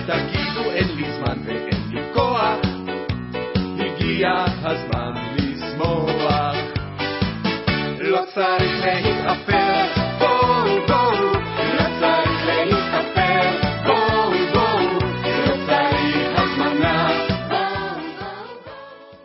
תגידו אין לי זמן ואין לי כוח, הגיע הזמן לשמוח. לא צריך להתאפק